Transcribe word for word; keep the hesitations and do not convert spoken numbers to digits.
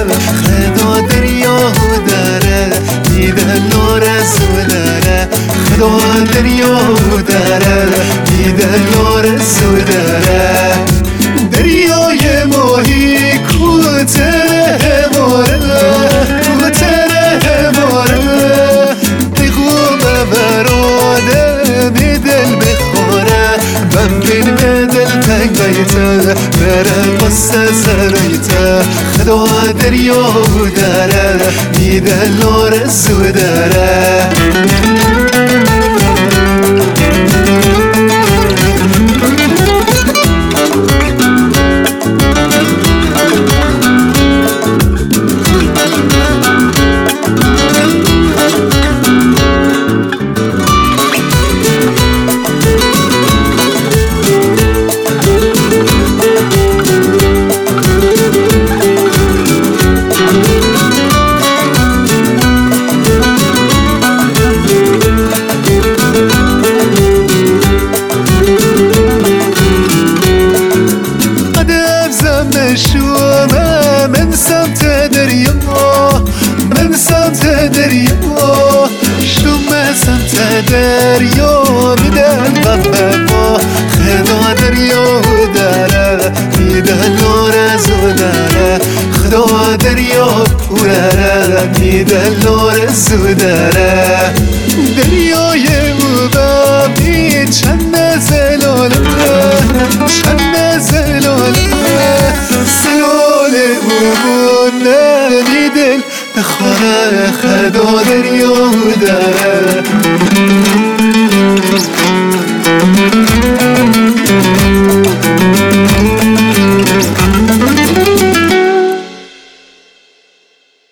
خدا دریا داره میده نور سودره خدا دریا داره میده نور سودره دریای ماهی کوتره ماره کوتره ماره بگو ببراده می دل بخوره بمبین به دل تنگ بیته بره قصه سریته خدا دریا داره میده نور سودره شومه من سمت دریا من سمت دریا شومه سمت دریا بدل بابا خدا دریا داره میده نور زودره خدا دریا داره میده نور زودره دریای او بابی چند زلاله چند زلاله دل بخوره خدا دریا داره